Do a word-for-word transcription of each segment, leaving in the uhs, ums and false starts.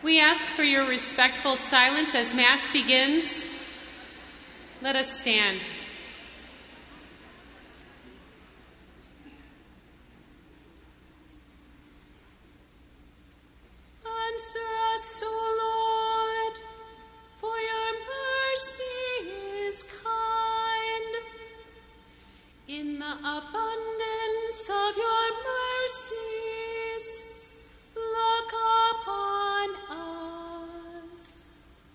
We ask for your respectful silence as Mass begins. Let us stand. Answer us, O Lord, for your mercy is kind. In the abundance of your mercies, look upon us.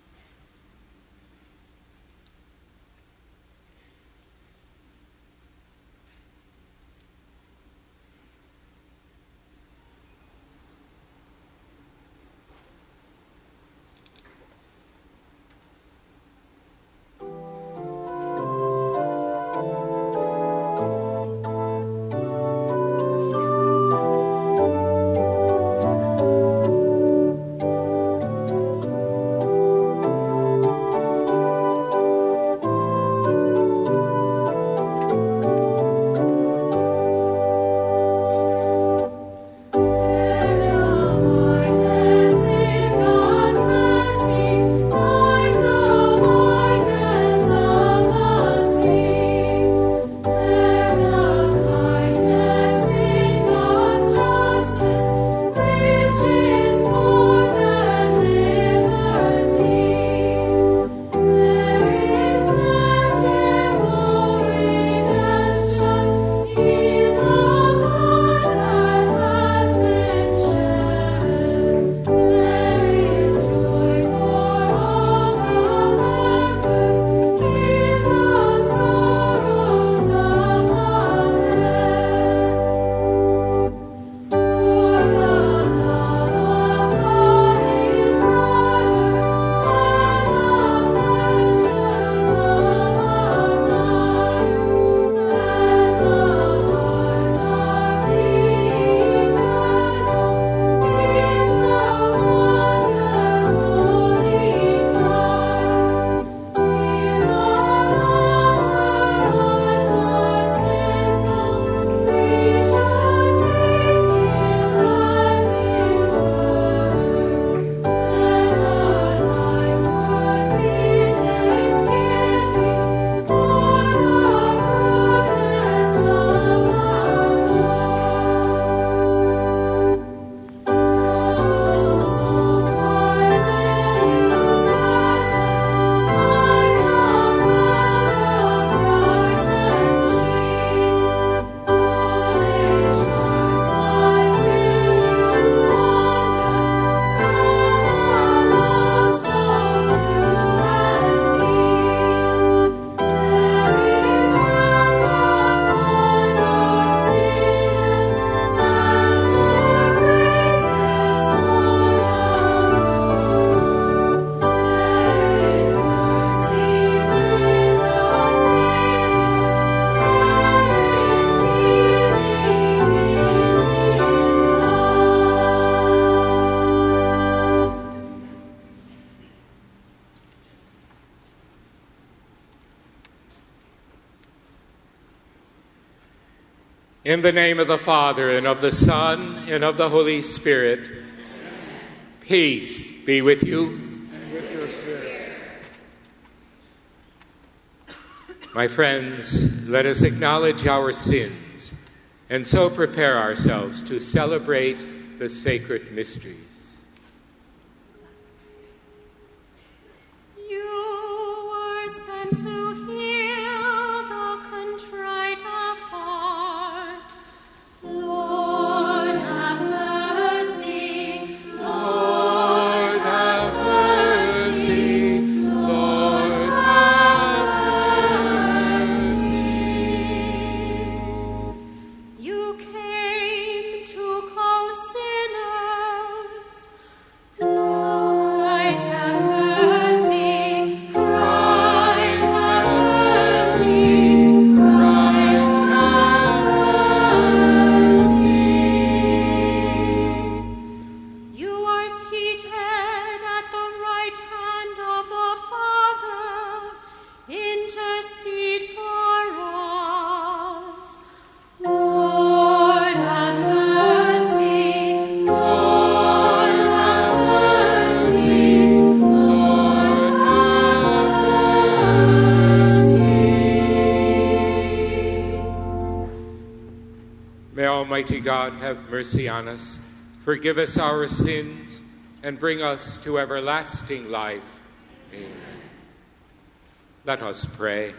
In the name of the Father, and of the Son, and of the Holy Spirit, amen. Peace be with you. And with your spirit. My friends, let us acknowledge our sins, and so prepare ourselves to celebrate the sacred mysteries. You came to call sinners Almighty God, have mercy on us, forgive us our sins, and bring us to everlasting life. Amen. Let us pray.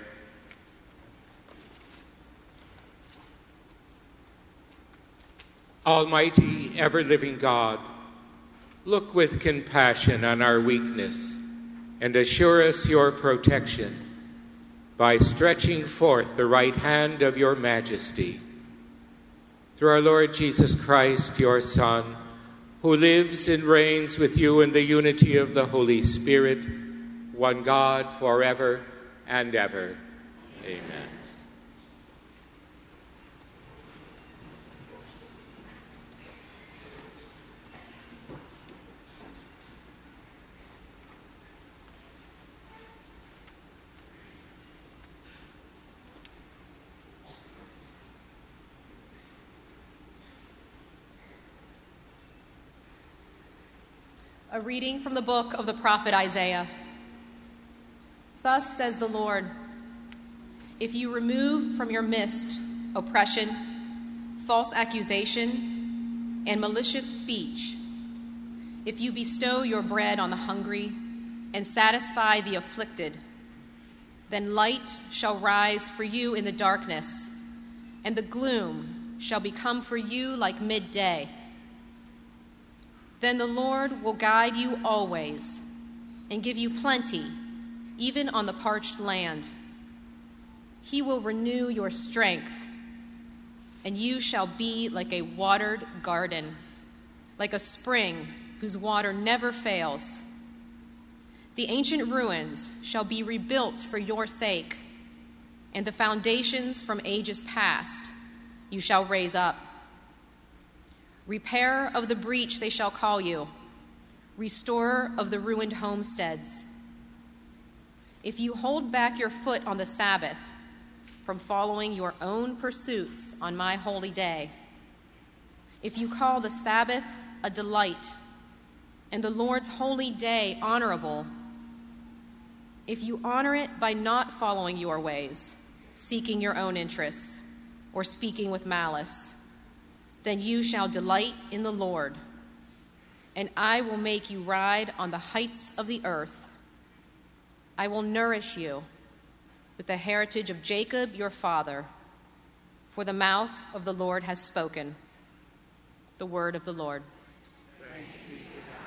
Almighty, ever-living God, look with compassion on our weakness and assure us your protection by stretching forth the right hand of your majesty. Through our Lord Jesus Christ, your Son, who lives and reigns with you in the unity of the Holy Spirit, one God, forever and ever. Amen. A reading from the book of the prophet Isaiah. Thus says the Lord, if you remove from your midst oppression, false accusation, and malicious speech, if you bestow your bread on the hungry and satisfy the afflicted, then light shall rise for you in the darkness, and the gloom shall become for you like midday. Then the Lord will guide you always and give you plenty, even on the parched land. He will renew your strength, and you shall be like a watered garden, like a spring whose water never fails. The ancient ruins shall be rebuilt for your sake, and the foundations from ages past you shall raise up. Repairer of the breach they shall call you, restorer of the ruined homesteads. If you hold back your foot on the Sabbath from following your own pursuits on my holy day, if you call the Sabbath a delight and the Lord's holy day honorable, if you honor it by not following your ways, seeking your own interests, or speaking with malice, then you shall delight in the Lord, and I will make you ride on the heights of the earth. I will nourish you with the heritage of Jacob your father, for the mouth of the Lord has spoken. The word of the Lord. Thanks be to God.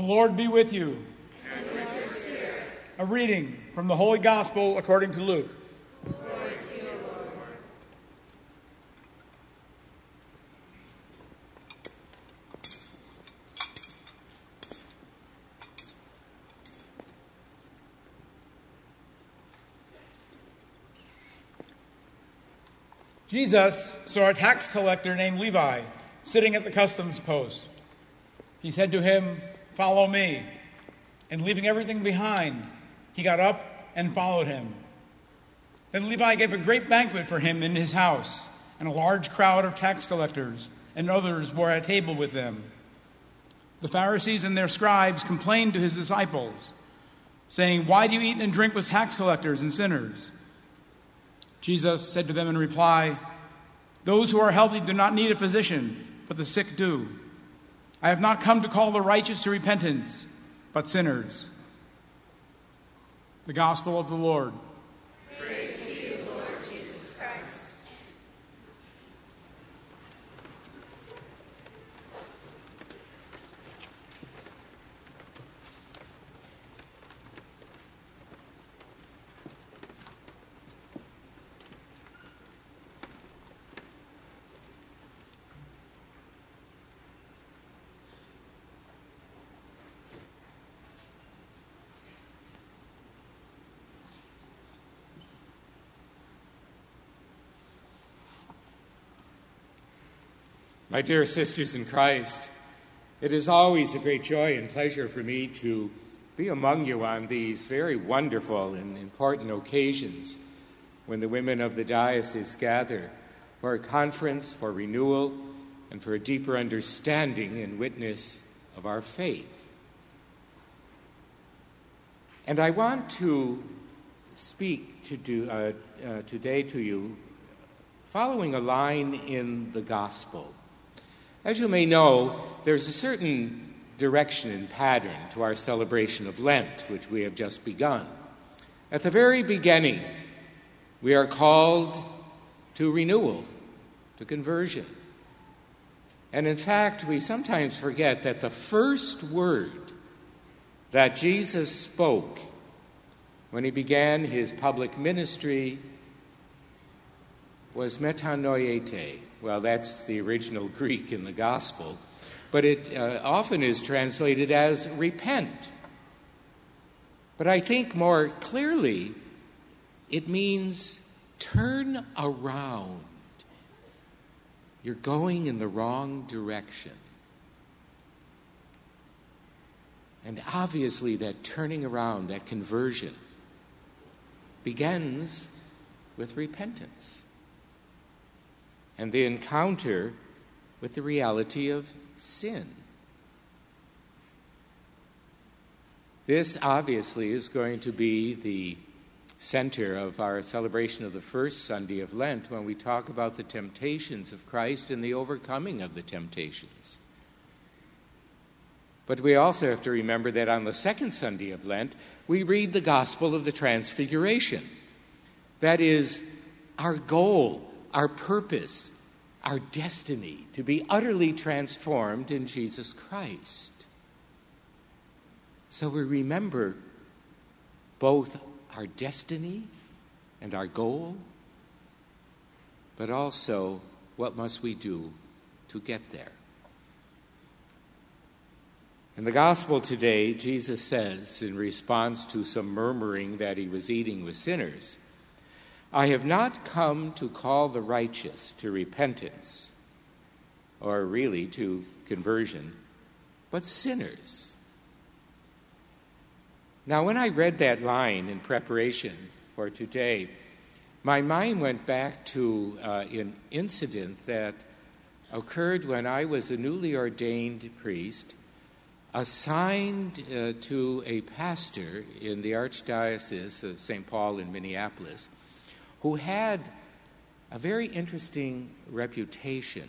The Lord be with you. And with your spirit. A reading from the Holy Gospel according to Luke. Glory to you, Lord. Jesus saw a tax collector named Levi sitting at the customs post. He said to him, "Follow me." And leaving everything behind, he got up and followed him. Then Levi gave a great banquet for him in his house, and a large crowd of tax collectors and others were at table with them. The Pharisees and their scribes complained to his disciples, saying, "Why do you eat and drink with tax collectors and sinners?" Jesus said to them in reply, "Those who are healthy do not need a physician, but the sick do. I have not come to call the righteous to repentance, but sinners." The Gospel of the Lord. Praise to you, Lord Jesus Christ. My dear sisters in Christ, it is always a great joy and pleasure for me to be among you on these very wonderful and important occasions when the women of the diocese gather for a conference, for renewal, and for a deeper understanding and witness of our faith. And I want to speak to do, uh, uh, today to you following a line in the Gospel. As you may know, there's a certain direction and pattern to our celebration of Lent, which we have just begun. At the very beginning, we are called to renewal, to conversion. And in fact, we sometimes forget that the first word that Jesus spoke when he began his public ministry was metanoiete. Well, that's the original Greek in the Gospel, but it uh, often is translated as repent. But I think more clearly, it means turn around. You're going in the wrong direction. And obviously that turning around, that conversion, begins with repentance and the encounter with the reality of sin. This obviously is going to be the center of our celebration of the first Sunday of Lent when we talk about the temptations of Christ and the overcoming of the temptations. But we also have to remember that on the second Sunday of Lent, we read the Gospel of the Transfiguration. That is our goal, our purpose, our destiny, to be utterly transformed in Jesus Christ. So we remember both our destiny and our goal, but also what must we do to get there. In the Gospel today, Jesus says, in response to some murmuring that he was eating with sinners, "I have not come to call the righteous to repentance," or really to conversion, "but sinners." Now, when I read that line in preparation for today, my mind went back to uh, an incident that occurred when I was a newly ordained priest assigned uh, to a pastor in the Archdiocese of Saint Paul in Minneapolis, who had a very interesting reputation.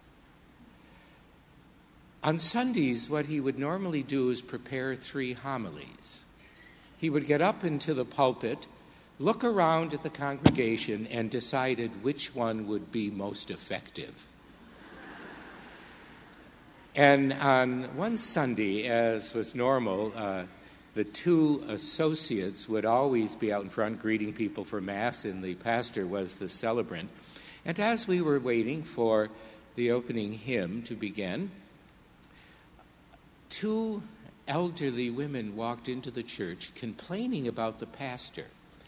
On Sundays, what he would normally do is prepare three homilies. He would get up into the pulpit, look around at the congregation, and decided which one would be most effective. And on one Sunday, as was normal, uh, the two associates would always be out in front greeting people for Mass, and the pastor was the celebrant. And as we were waiting for the opening hymn to begin, two elderly women walked into the church complaining about the pastor.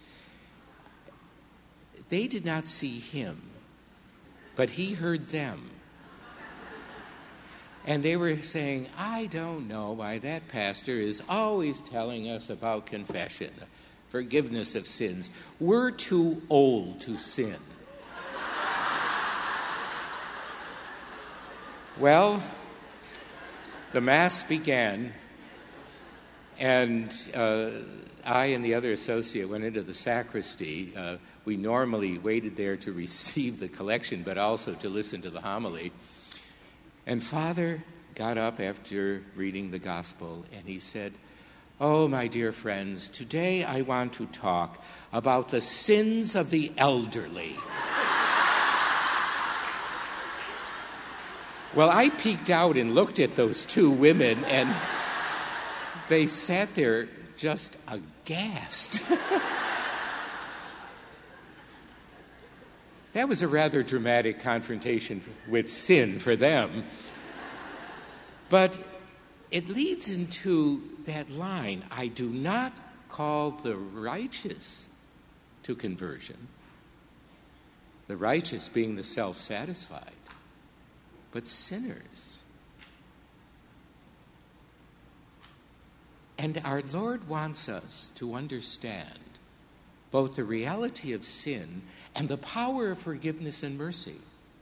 They did not see him, but he heard them. And they were saying, I don't know why that pastor is always telling us about confession, forgiveness of sins. We're too old to sin. Well, the Mass began, and uh, I and the other associate went into the sacristy. Uh, we normally waited there to receive the collection, but also to listen to the homily. And Father got up after reading the gospel, and he said, oh, my dear friends, today I want to talk about the sins of the elderly. Well, I peeked out and looked at those two women, and they sat there just aghast. That was a rather dramatic confrontation with sin for them. But it leads into that line, I do not call the righteous to conversion, the righteous being the self-satisfied, but sinners. And our Lord wants us to understand both the reality of sin and the power of forgiveness and mercy.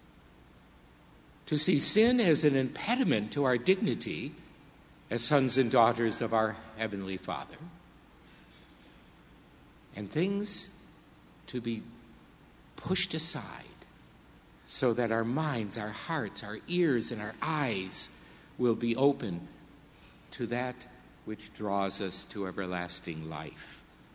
To see sin as an impediment to our dignity as sons and daughters of our Heavenly Father, and things to be pushed aside so that our minds, our hearts, our ears, and our eyes will be open to that which draws us to everlasting life.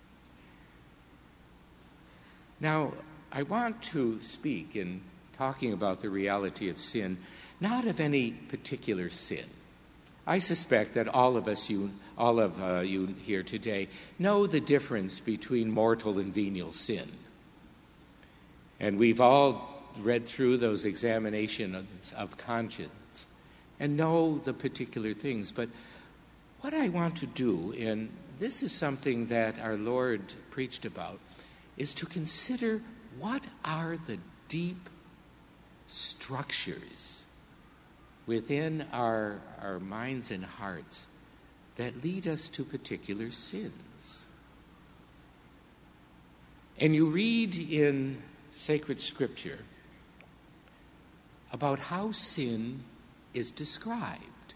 Now, I want to speak in talking about the reality of sin, not of any particular sin. I suspect that all of us, you, all of uh, you here today, know the difference between mortal and venial sin. And we've all read through those examinations of conscience and know the particular things. But what I want to do, and this is something that our Lord preached about, is to consider what are the deep structures within our, our minds and hearts that lead us to particular sins. And you read in sacred scripture about how sin is described.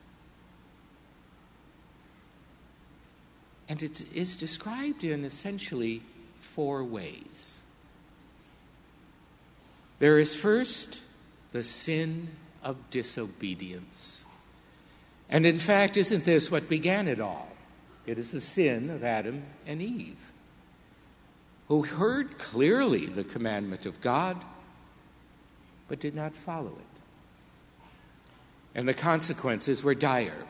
And it is described in essentially four ways. There is first the sin of disobedience. And in fact, isn't this what began it all? It is the sin of Adam and Eve, who heard clearly the commandment of God, but did not follow it. And the consequences were dire.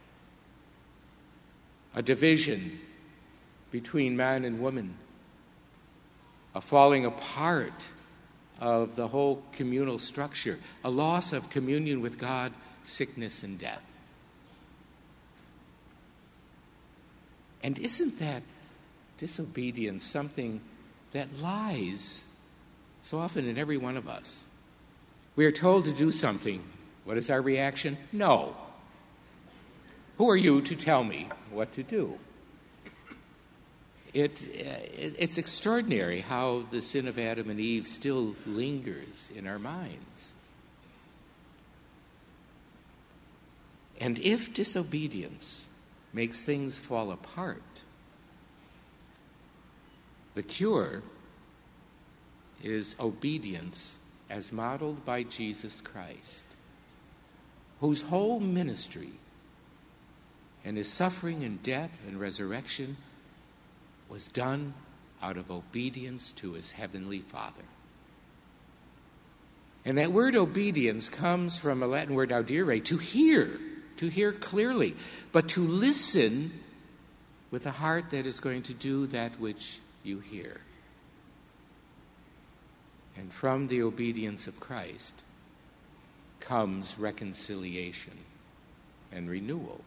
A division between man and woman, a falling apart of the whole communal structure, a loss of communion with God, sickness and death. And isn't that disobedience something that lies so often in every one of us? We are told to do something. What is our reaction? No. Who are you to tell me what to do? It, it, it's extraordinary how the sin of Adam and Eve still lingers in our minds. And if disobedience makes things fall apart, the cure is obedience as modeled by Jesus Christ, whose whole ministry and his suffering and death and resurrection was done out of obedience to his heavenly Father. And that word obedience comes from a Latin word audire, to hear. to hear clearly, but to listen with a heart that is going to do that which you hear. And from the obedience of Christ comes reconciliation and renewal.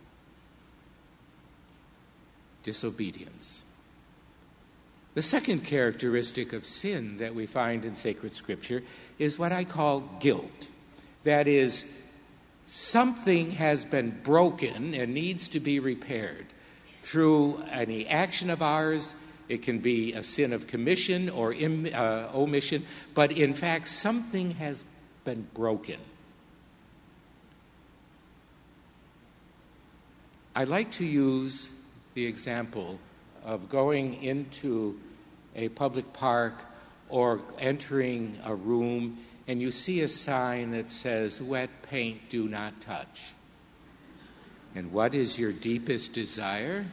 Disobedience. The second characteristic of sin that we find in sacred scripture is what I call guilt. That is, something has been broken and needs to be repaired through any action of ours. It can be a sin of commission or im, uh, omission, but in fact, something has been broken. I like to use the example of going into a public park or entering a room and you see a sign that says, "Wet paint, do not touch." And what is your deepest desire?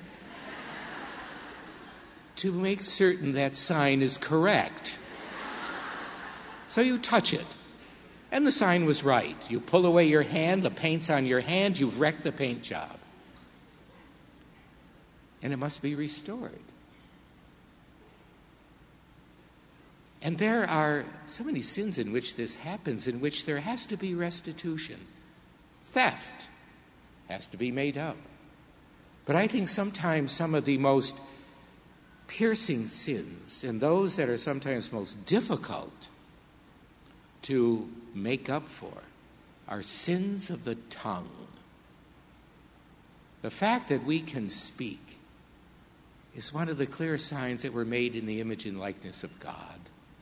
To make certain that sign is correct. So you touch it. And the sign was right. You pull away your hand, the paint's on your hand, you've wrecked the paint job. And it must be restored. And there are so many sins in which this happens, in which there has to be restitution. Theft has to be made up. But I think sometimes some of the most piercing sins, and those that are sometimes most difficult to make up for, are sins of the tongue. The fact that we can speak is one of the clear signs that we're made in the image and likeness of God.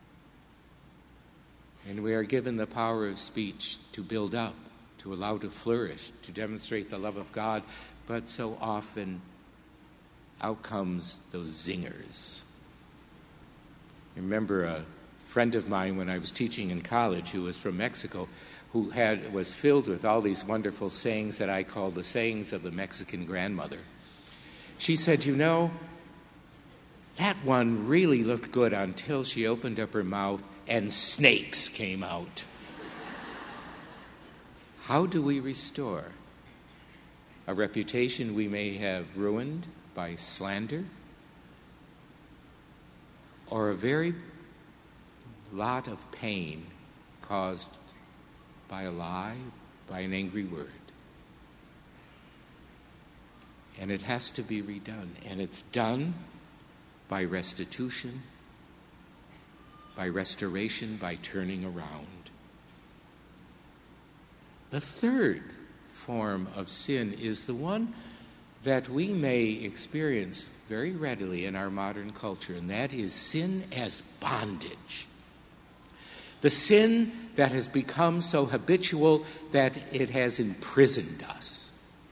And we are given the power of speech to build up, to allow to flourish, to demonstrate the love of God, but so often out comes those zingers. I remember a friend of mine when I was teaching in college who was from Mexico, who had was filled with all these wonderful sayings that I call the sayings of the Mexican grandmother. She said, "You know, that one really looked good until she opened up her mouth and snakes came out." How do we restore a reputation we may have ruined by slander, or a very lot of pain caused by a lie, by an angry word? And it has to be redone. And it's done by restitution, by restoration, by turning around. The third form of sin is the one that we may experience very readily in our modern culture, and that is sin as bondage. The sin that has become so habitual that it has imprisoned us.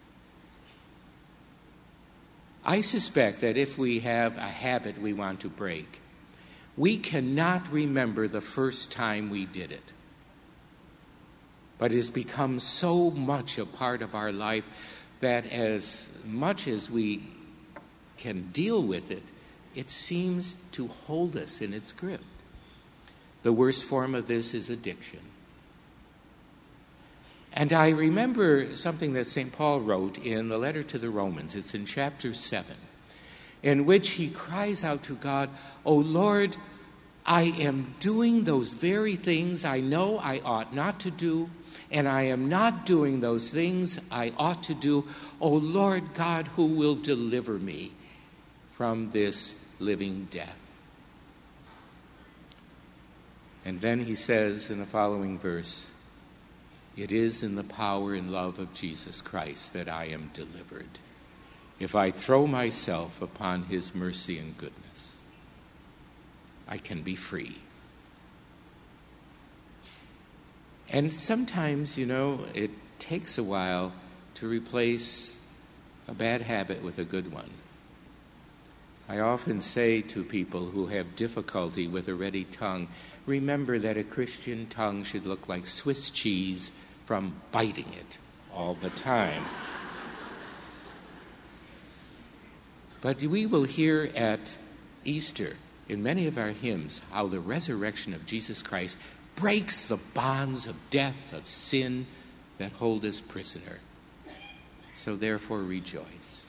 I suspect that if we have a habit we want to break, we cannot remember the first time we did it. But it has become so much a part of our life that as much as we can deal with it, it seems to hold us in its grip. The worst form of this is addiction. And I remember something that Saint Paul wrote in the letter to the Romans. It's in chapter seven, in which he cries out to God, "O Lord, I am doing those very things I know I ought not to do, and I am not doing those things I ought to do. O Lord God, who will deliver me from this living death?" And then he says in the following verse, "It is in the power and love of Jesus Christ that I am delivered, if I throw myself upon his mercy and goodness. I can be free." And sometimes, you know, it takes a while to replace a bad habit with a good one. I often say to people who have difficulty with a ready tongue, remember that a Christian tongue should look like Swiss cheese from biting it all the time. But we will hear at Easter in many of our hymns how the resurrection of Jesus Christ breaks the bonds of death, of sin that hold us prisoner. So therefore rejoice.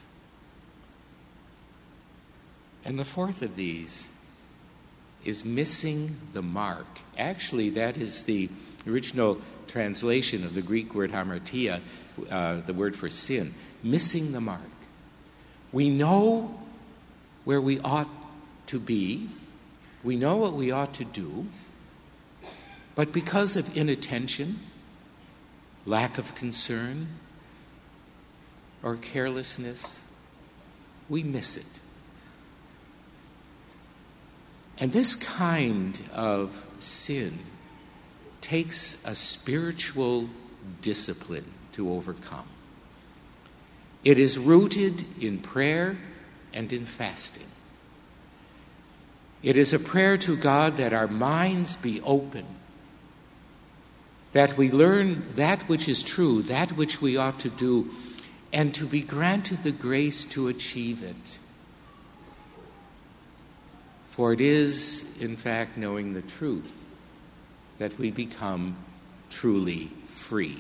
And the fourth of these is missing the mark. Actually, that is the original translation of the Greek word hamartia, uh, the word for sin. Missing the mark. We know where we ought to be. We know what we ought to do. But because of inattention, lack of concern, or carelessness, we miss it. And this kind of sin takes a spiritual discipline to overcome. It is rooted in prayer and in fasting. It is a prayer to God that our minds be open, that we learn that which is true, that which we ought to do, and to be granted the grace to achieve it. For it is, in fact, knowing the truth that we become truly free.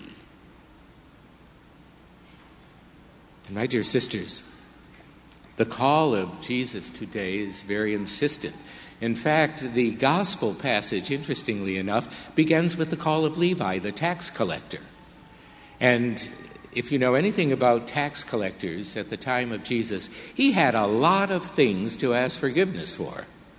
And my dear sisters, the call of Jesus today is very insistent. In fact, the gospel passage, interestingly enough, begins with the call of Levi, the tax collector. And if you know anything about tax collectors at the time of Jesus, he had a lot of things to ask forgiveness for.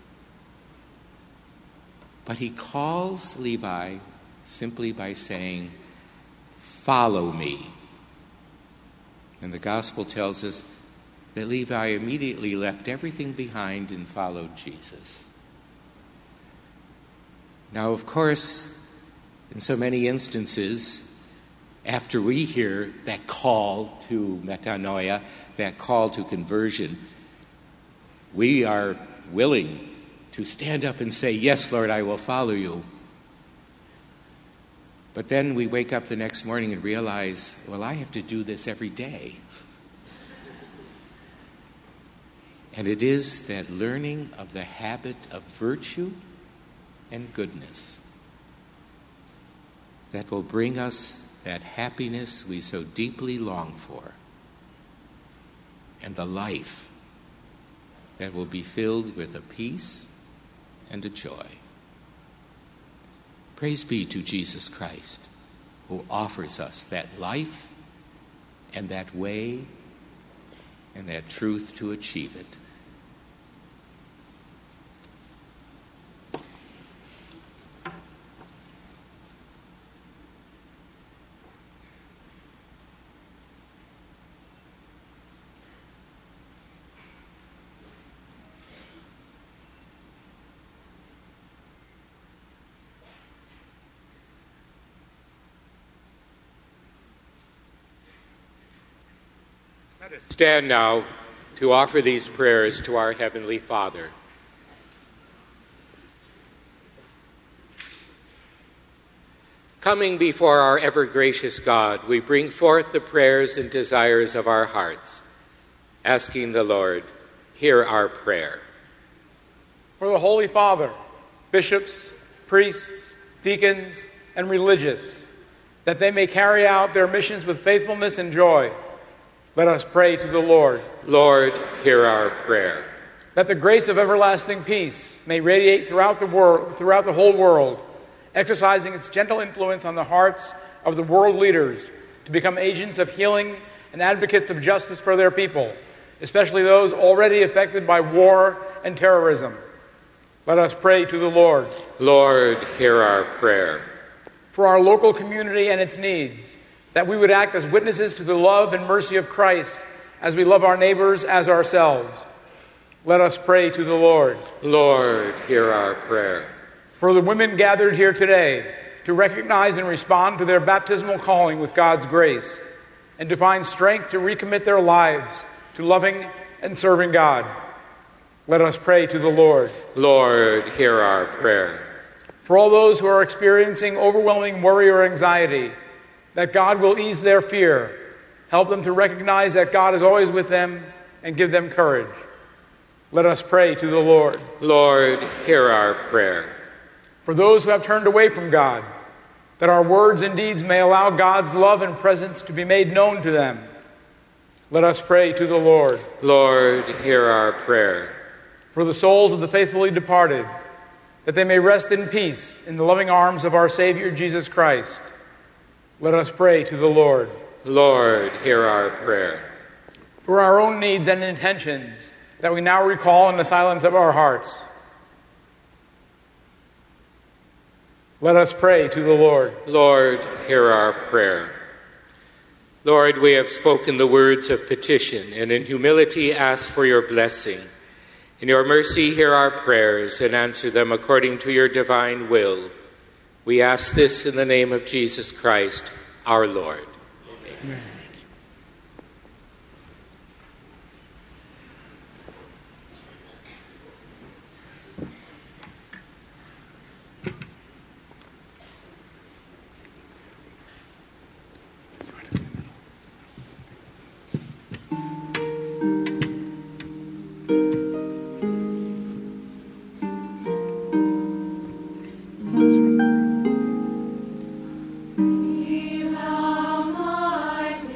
But he calls Levi simply by saying, "Follow me." And the gospel tells us that Levi immediately left everything behind and followed Jesus. Now, of course, in so many instances, after we hear that call to metanoia, that call to conversion, we are willing to stand up and say, "Yes, Lord, I will follow you." But then we wake up the next morning and realize, well, I have to do this every day. And it is that learning of the habit of virtue and goodness that will bring us that happiness we so deeply long for, and the life that will be filled with a peace and a joy. Praise be to Jesus Christ, who offers us that life and that way and that truth to achieve it. Let us stand now to offer these prayers to our Heavenly Father. Coming before our ever-gracious God, we bring forth the prayers and desires of our hearts, asking the Lord, hear our prayer. For the Holy Father, bishops, priests, deacons, and religious, that they may carry out their missions with faithfulness and joy, let us pray to the Lord. Lord, hear our prayer. That the grace of everlasting peace may radiate throughout the world, throughout the whole world, exercising its gentle influence on the hearts of the world leaders to become agents of healing and advocates of justice for their people, especially those already affected by war and terrorism. Let us pray to the Lord. Lord, hear our prayer. For our local community and its needs, that we would act as witnesses to the love and mercy of Christ as we love our neighbors as ourselves. Let us pray to the Lord. Lord, hear our prayer. For the women gathered here today to recognize and respond to their baptismal calling with God's grace, and to find strength to recommit their lives to loving and serving God. Let us pray to the Lord. Lord, hear our prayer. For all those who are experiencing overwhelming worry or anxiety, that God will ease their fear, help them to recognize that God is always with them, and give them courage. Let us pray to the Lord. Lord, hear our prayer. For those who have turned away from God, that our words and deeds may allow God's love and presence to be made known to them, Let us pray to the Lord. Lord, hear our prayer. For the souls of the faithfully departed, that they may rest in peace in the loving arms of our Savior Jesus Christ, let us pray to the Lord. Lord, hear our prayer. For our own needs and intentions, that we now recall in the silence of our hearts, let us pray to the Lord. Lord, hear our prayer. Lord, we have spoken the words of petition, and in humility ask for your blessing. In your mercy, hear our prayers and answer them according to your divine will. We ask this in the name of Jesus Christ, our Lord. Amen. Be thou my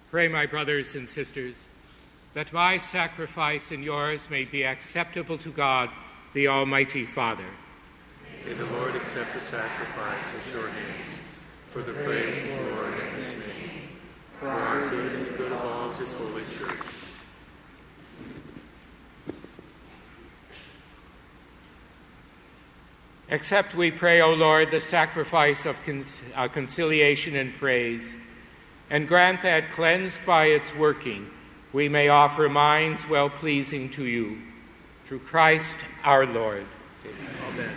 Pray, my brothers and sisters, that my sacrifice and yours may be acceptable to God, the Almighty Father. May the Lord accept the sacrifice at your hands, for the praise of the Lord and his name, for our good and the good of all his holy church. Accept, we pray, O Lord, the sacrifice of con- uh, conciliation and praise, and grant that, cleansed by its working, we may offer minds well-pleasing to you. Through Christ our Lord. Amen.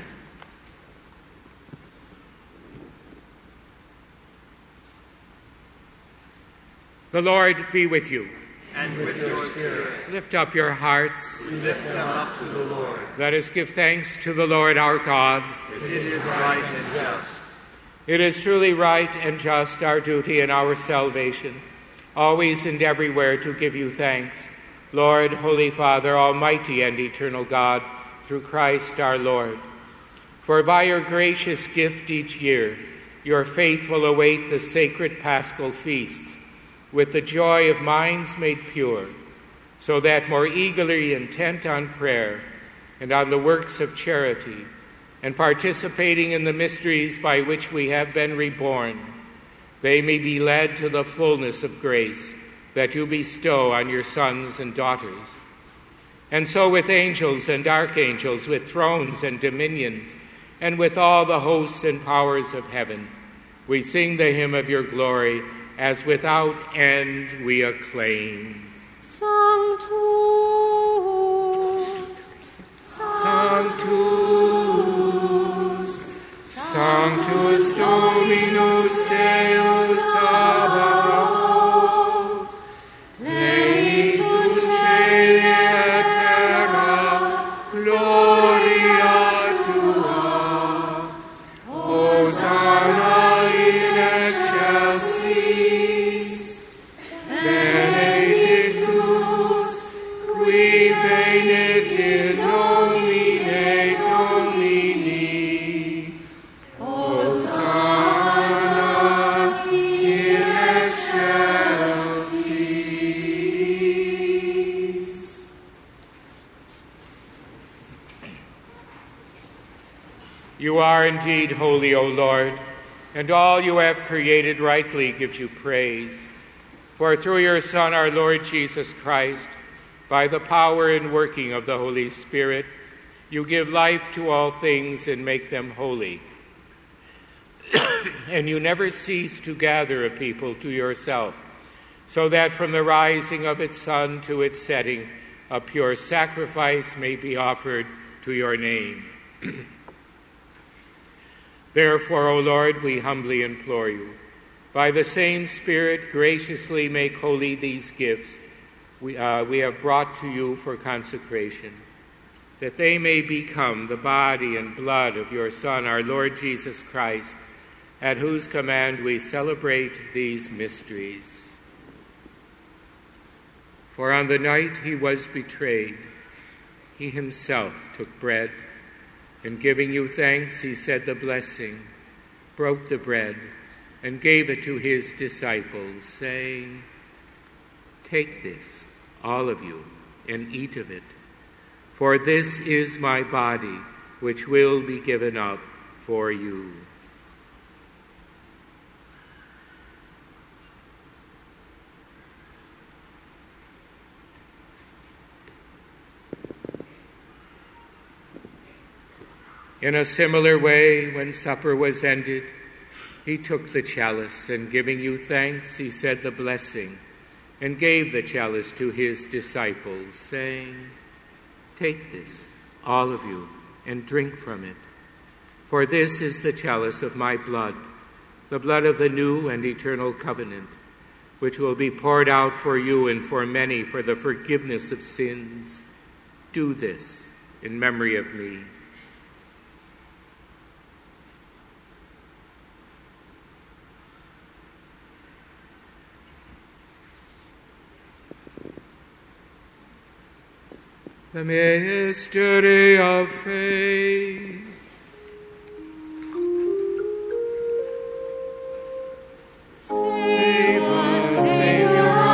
The Lord be with you. And with your spirit. Lift up your hearts. We lift them up to the Lord. Let us give thanks to the Lord our God. It is right and just. It is truly right and just, our duty and our salvation, always and everywhere to give you thanks, Lord, Holy Father, Almighty and eternal God, through Christ our Lord. For by your gracious gift each year, your faithful await the sacred Paschal feasts, with the joy of minds made pure, so that more eagerly intent on prayer and on the works of charity, and participating in the mysteries by which we have been reborn, they may be led to the fullness of grace that you bestow on your sons and daughters. And so with angels and archangels, with thrones and dominions, and with all the hosts and powers of heaven, we sing the hymn of your glory, as without end we acclaim. Sanctus, Sanctus, Sanctus Dominus Deus Sabaoth, Pleni sunt caeli et terra, gloria tua. Hosanna in excelsis, benedictus qui venit in nomine Domini. Hosanna in excelsis. You are indeed holy, O Lord, and all you have created rightly gives you praise. For through your Son, our Lord Jesus Christ, by the power and working of the Holy Spirit, you give life to all things and make them holy. And you never cease to gather a people to yourself, so that from the rising of its sun to its setting, a pure sacrifice may be offered to your name. Therefore, O Lord, we humbly implore you, by the same Spirit, graciously make holy these gifts we, uh, we have brought to you for consecration, that they may become the body and blood of your Son, our Lord Jesus Christ, at whose command we celebrate these mysteries. For on the night he was betrayed, he himself took bread, and giving you thanks, he said the blessing, broke the bread, and gave it to his disciples, saying, "Take this, all of you, and eat of it, for this is my body, which will be given up for you." In a similar way, when supper was ended, he took the chalice, and giving you thanks, he said the blessing, and gave the chalice to his disciples, saying, "Take this, all of you, and drink from it. For this is the chalice of my blood, the blood of the new and eternal covenant, which will be poured out for you and for many for the forgiveness of sins. Do this in memory of me." The mystery of faith. Save us, Savior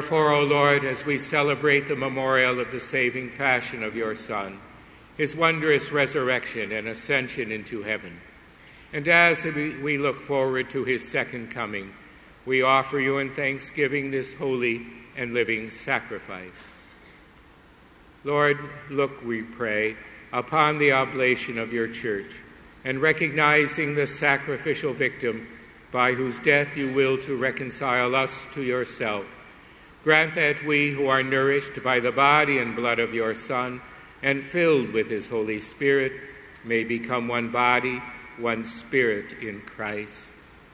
Therefore, O Lord, as we celebrate the memorial of the saving passion of your Son, his wondrous resurrection and ascension into heaven, and as we look forward to his second coming, we offer you in thanksgiving this holy and living sacrifice. Lord, look, we pray, upon the oblation of your church, and recognizing the sacrificial victim by whose death you will to reconcile us to yourself, grant that we who are nourished by the body and blood of your Son and filled with his Holy Spirit may become one body, one spirit in Christ.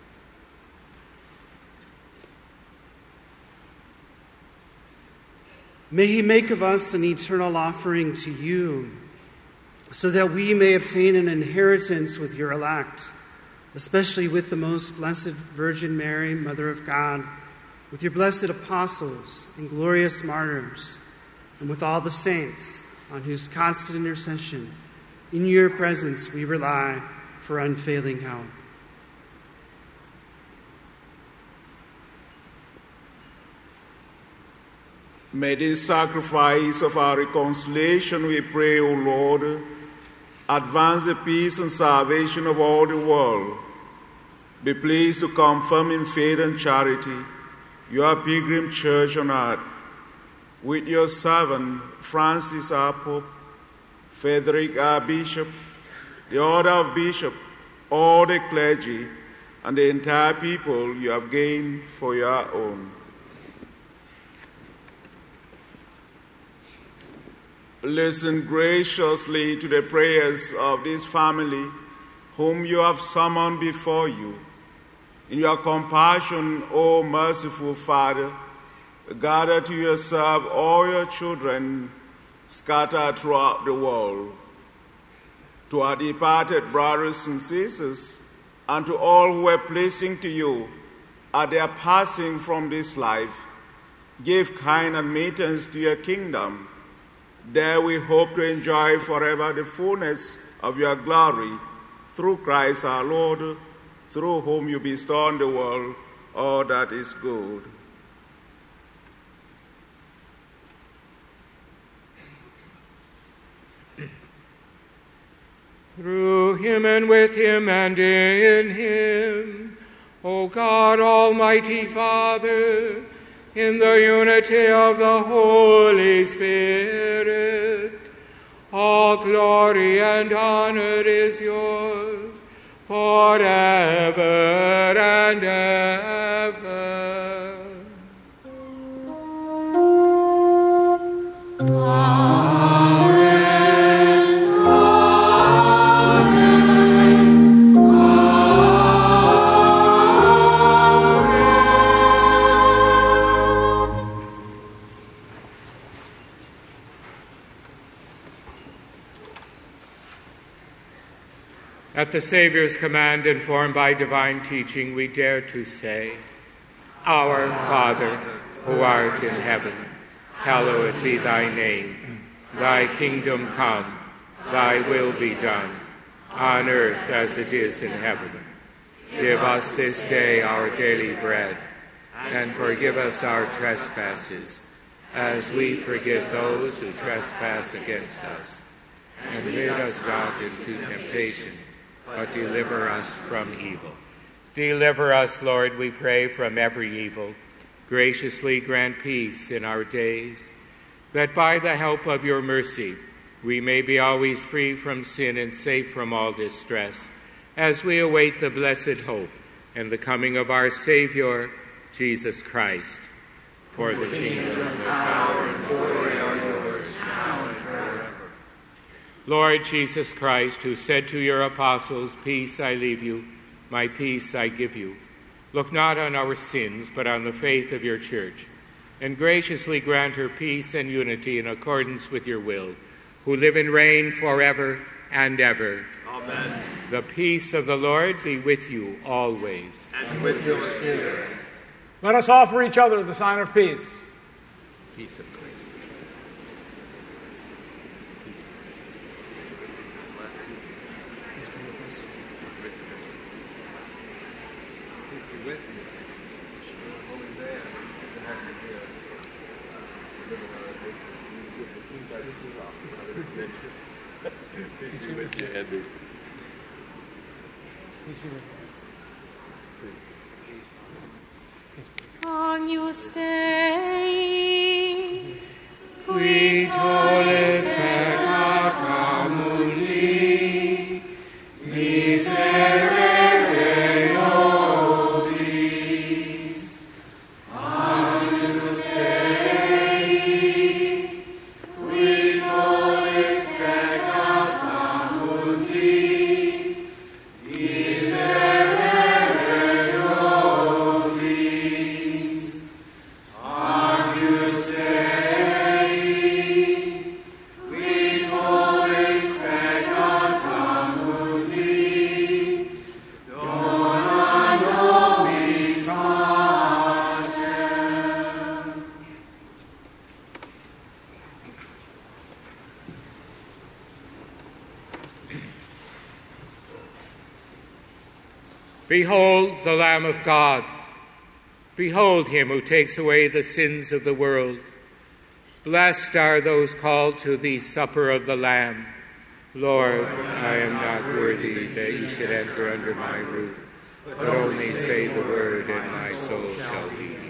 May he make of us an eternal offering to you, so that we may obtain an inheritance with your elect, especially with the most blessed Virgin Mary, Mother of God, with your blessed apostles and glorious martyrs, and with all the saints, on whose constant intercession in your presence we rely for unfailing help. May this sacrifice of our reconciliation, we pray, O Lord, advance the peace and salvation of all the world. Be pleased to confirm in faith and charity your pilgrim church on earth, with your servant Francis our Pope, Frederick our Bishop, the order of Bishop, all the clergy, and the entire people you have gained for your own. Listen graciously to the prayers of this family whom you have summoned before you. In your compassion, O merciful Father, gather to yourself all your children scattered throughout the world. To our departed brothers and sisters, and to all who are pleasing to you at their passing from this life, give kind admittance to your kingdom. There we hope to enjoy forever the fullness of your glory, through Christ our Lord, through whom you bestow on the world all that is good. Through him and with him and in him, O God, Almighty Father, in the unity of the Holy Spirit, all glory and honor is yours forever and ever. At the Savior's command, informed by divine teaching, we dare to say, Our Father, who art in heaven, hallowed be thy name. Thy kingdom come, thy will be done, on earth as it is in heaven. Give us this day our daily bread, and forgive us our trespasses, as we forgive those who trespass against us. And lead us not into temptation, but deliver us from evil. Deliver us, Lord, we pray, from every evil. Graciously grant peace in our days, that by the help of your mercy we may be always free from sin and safe from all distress, as we await the blessed hope and the coming of our Savior, Jesus Christ. For the kingdom, the power, and glory are yours, now and forever. Lord Jesus Christ, who said to your apostles, Peace I leave you, my peace I give you, look not on our sins, but on the faith of your church, and graciously grant her peace and unity in accordance with your will, who live and reign forever and ever. Amen. The peace of the Lord be with you always. And with your spirit. Let us offer each other the sign of peace. Peace of Christ. With you. Agnus Dei, qui tollis peccata mundi, miserere nobis. Agnus Dei, qui tollis peccata mundi, miserere nobis. Agnus Dei, qui tollis peccata mundi, dona nobis pacem. Behold the Lamb of God. Behold him who takes away the sins of the world. Blessed are those called to the supper of the Lamb. Lord, I am not worthy that you should enter under my roof, but only say the word, and my soul shall be healed.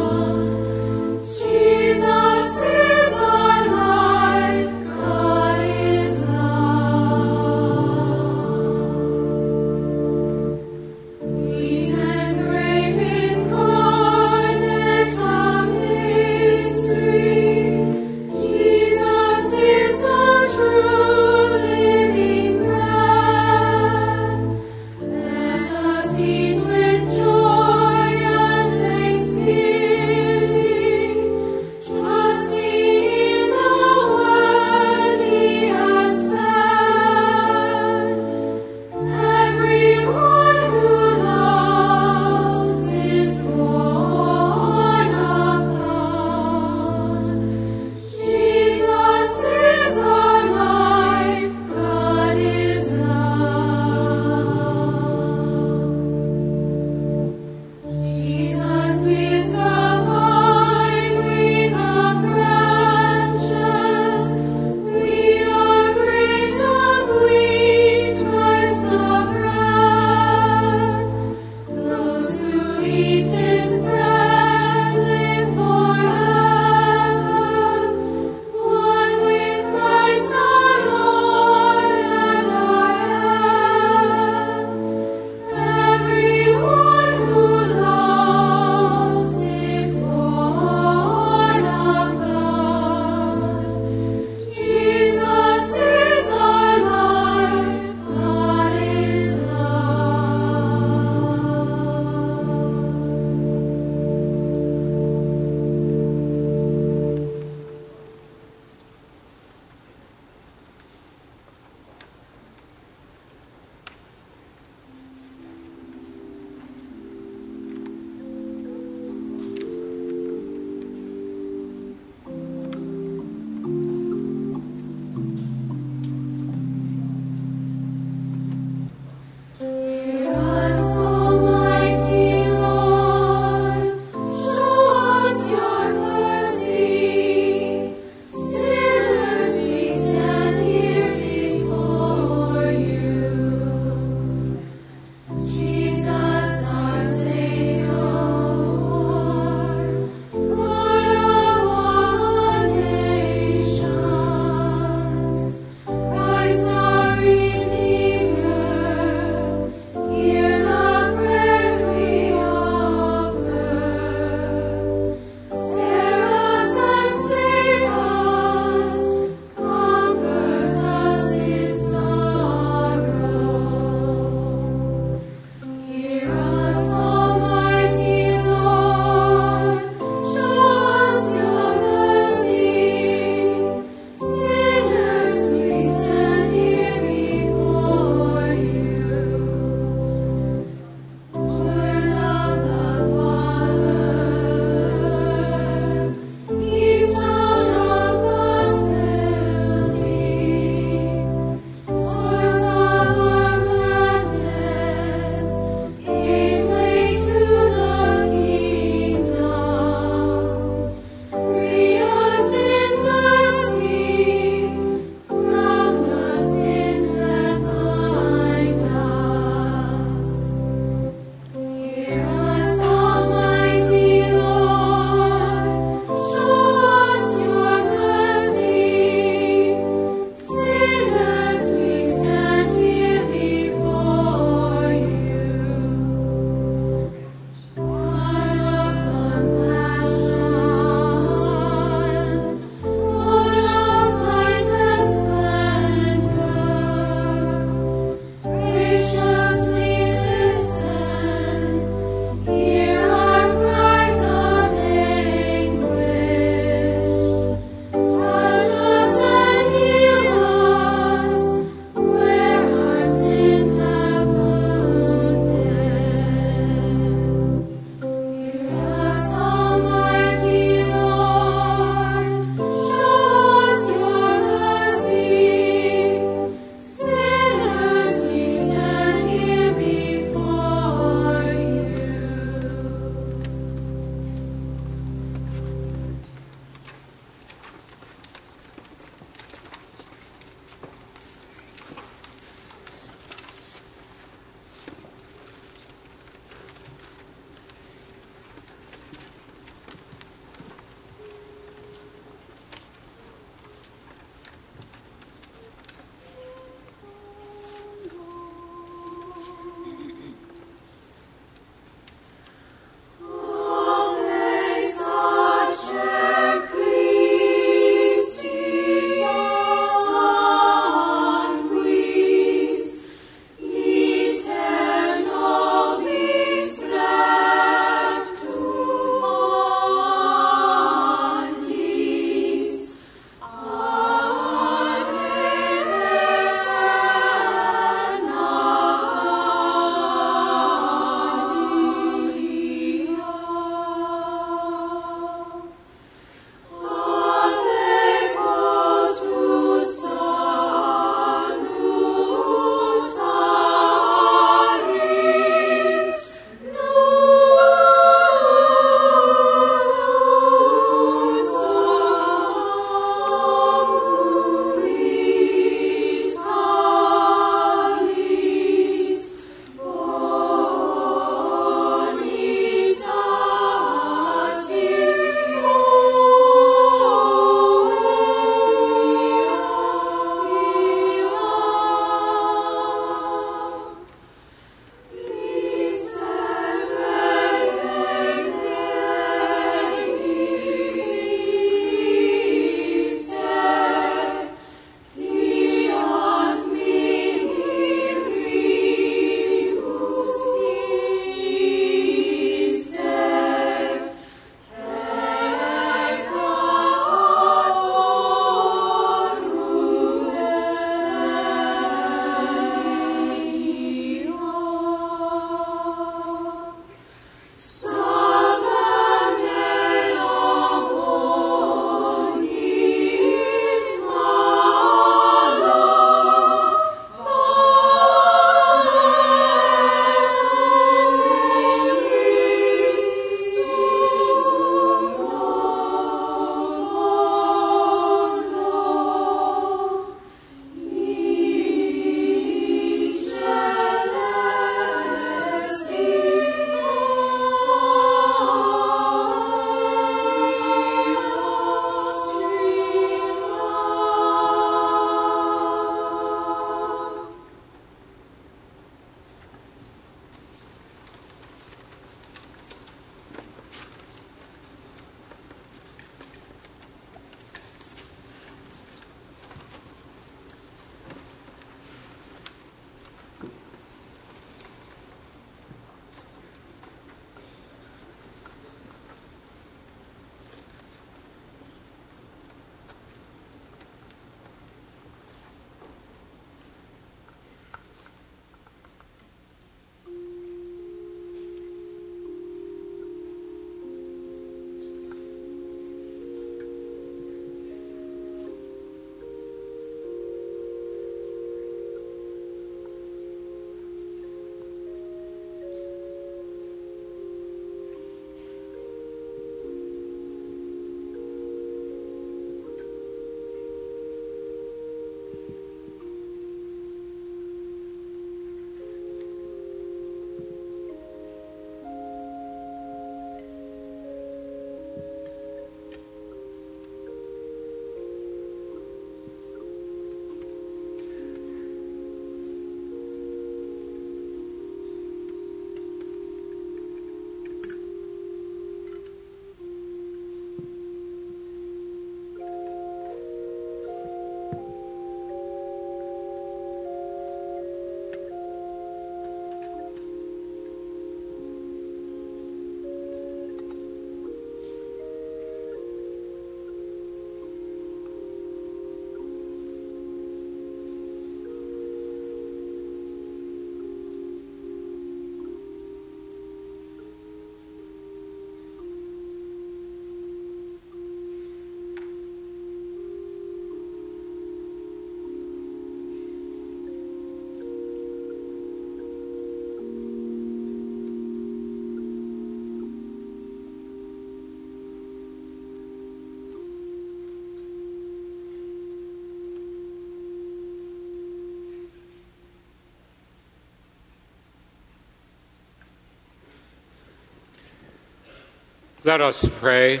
Let us pray.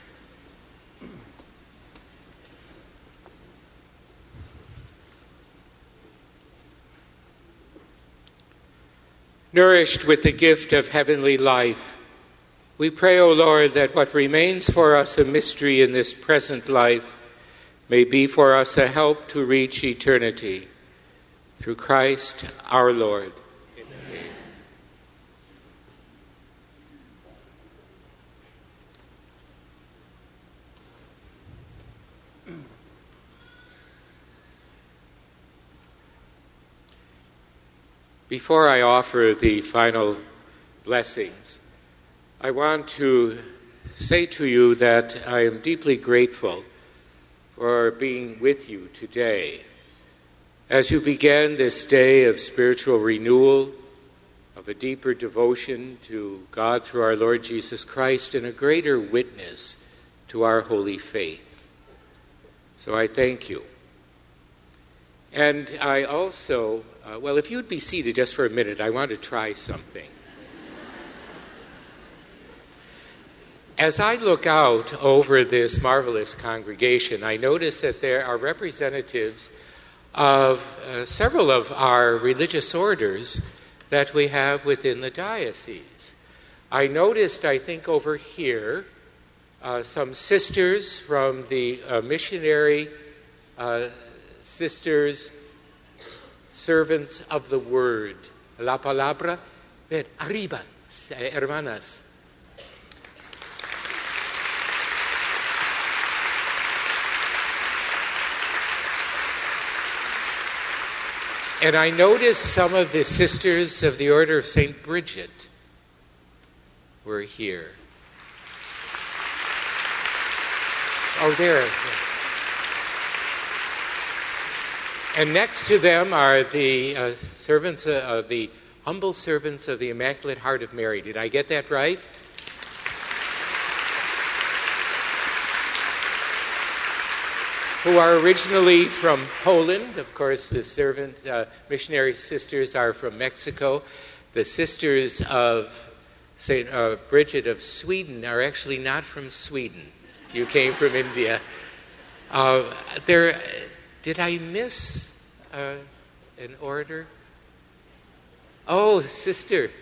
Nourished with the gift of heavenly life, we pray, O Lord, that what remains for us a mystery in this present life may be for us a help to reach eternity. Through Christ our Lord. Amen. Before I offer the final blessings, I want to say to you that I am deeply grateful for being with you today as you began this day of spiritual renewal, of a deeper devotion to God through our Lord Jesus Christ, and a greater witness to our holy faith. So I thank you. And I also, uh, well, if you'd be seated just for a minute, I want to try something. As I look out over this marvelous congregation, I notice that there are representatives of uh, several of our religious orders that we have within the diocese. I noticed, I think over here, uh, some sisters from the uh, missionary uh, sisters, servants of the word. La palabra, ven, arriba, hermanas. And I noticed some of the sisters of the Order of Saint Bridget were here. Oh, there. And next to them are the uh, servants of uh, the humble servants of the Immaculate Heart of Mary. Did I get that right? Who are originally from Poland. Of course, the servant uh, missionary sisters are from Mexico. The sisters of Saint Uh, Bridget of Sweden are actually not from Sweden. You came from India. Uh, there, did I miss uh, an order? Oh, sister.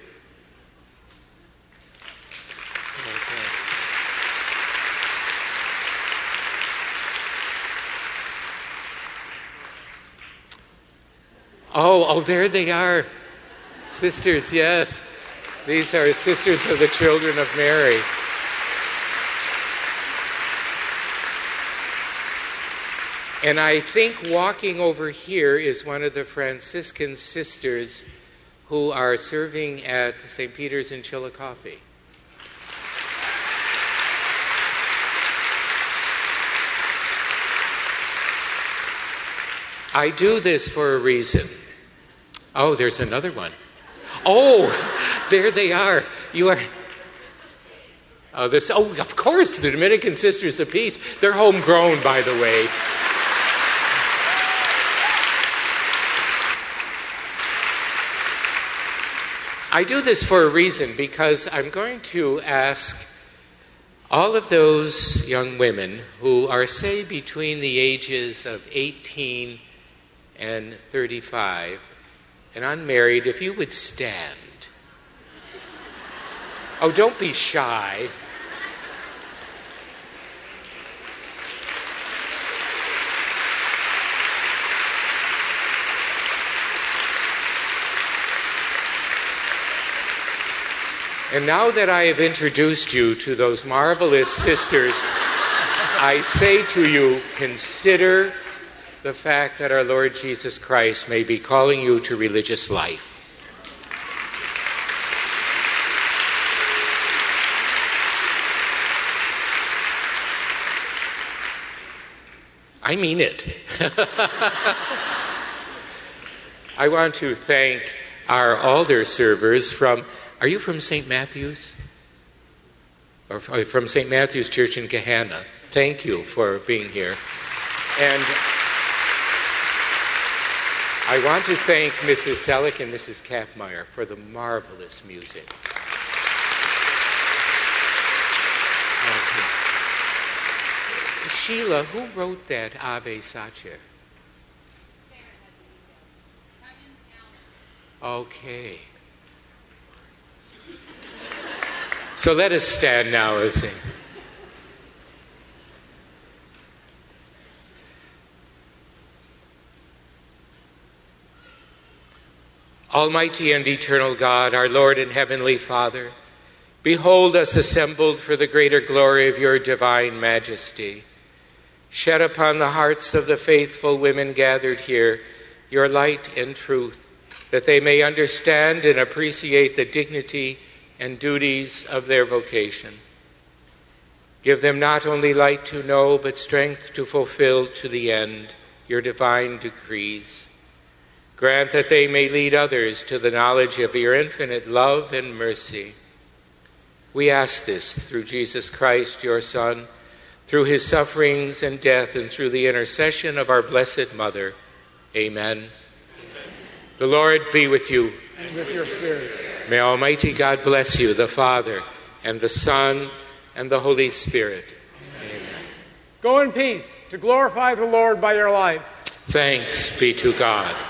Okay. Oh, oh, there they are. Sisters, yes. These are sisters of the Children of Mary. And I think walking over here is one of the Franciscan sisters who are serving at Saint Peter's in Chillicothe. I do this for a reason. Oh, there's another one. Oh, there they are. You are... Oh, this. Oh, of course, the Dominican Sisters of Peace. They're homegrown, by the way. I do this for a reason, because I'm going to ask all of those young women who are, say, between the ages of eighteen and thirty-five, and unmarried, if you would stand. Oh, don't be shy. And now that I have introduced you to those marvelous sisters, I say to you, consider the fact that our Lord Jesus Christ may be calling you to religious life. I mean it. I want to thank our altar servers from, are you from Saint Matthew's? Or from Saint Matthew's Church in Gahanna. Thank you for being here. And I want to thank Missus Selleck and Missus Kaffmeyer for the marvelous music. Sheila, who wrote that Ave Sacer? Okay. So let us stand now and sing. Almighty and eternal God, our Lord and Heavenly Father, behold us assembled for the greater glory of your divine majesty. Shed upon the hearts of the faithful women gathered here your light and truth, that they may understand and appreciate the dignity and duties of their vocation. Give them not only light to know, but strength to fulfill to the end your divine decrees. Grant that they may lead others to the knowledge of your infinite love and mercy. We ask this through Jesus Christ, your Son, through his sufferings and death, and through the intercession of our Blessed Mother. Amen. Amen. The Lord be with you. And with your spirit. May Almighty God bless you, the Father, and the Son, and the Holy Spirit. Amen. Go in peace to glorify the Lord by your life. Thanks be to God.